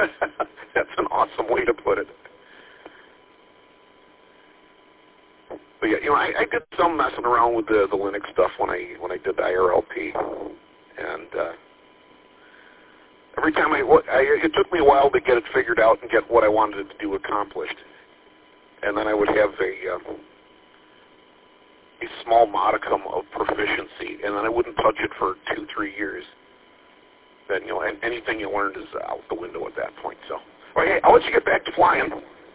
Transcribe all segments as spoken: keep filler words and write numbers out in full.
That's an awesome way to put it. But yeah, you know, I, I did some messing around with the, the Linux stuff when I when I did the I R L P, and uh, every time I, I, it took me a while to get it figured out and get what I wanted it to do accomplished, and then I would have a uh, a small modicum of proficiency, and then I wouldn't touch it for two, three years. Then, you know, and anything you learned is out the window at that point. So, all right, hey, I'll let you get back to flying.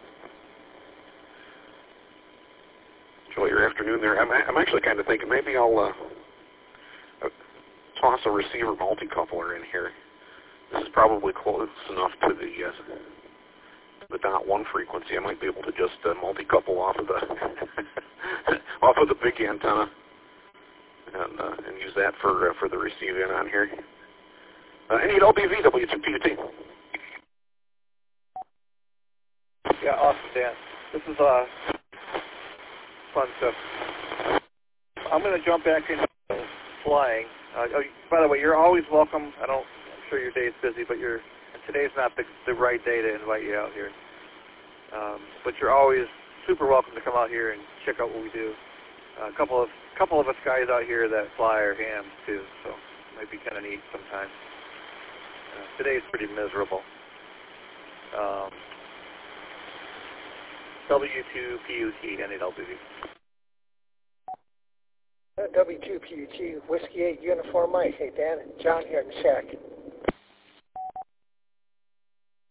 Enjoy your afternoon there. I'm, I'm actually kind of thinking maybe I'll uh, toss a receiver multi-coupler in here. This is probably close enough to the uh, the dot one frequency. I might be able to just uh, multi-couple off of the off of the big antenna and uh, and use that for uh, for the receiving on here. Uh, I need L B V W two P U T. Yeah, awesome, Dan. This is uh, fun stuff. I'm going to jump back into flying. Uh, oh, by the way, you're always welcome. I don't. I'm sure your day's busy, but you're today's not the, the right day to invite you out here. Um, but you're always super welcome to come out here and check out what we do. Uh, a couple of couple of us guys out here that fly are hams too, so it might be kind of neat sometime. Uh, today's pretty miserable. Um, W two P U T, N eight L B V. W two P U T, Whiskey eight Uniform Mike. Hey, Dan, John here in the shack.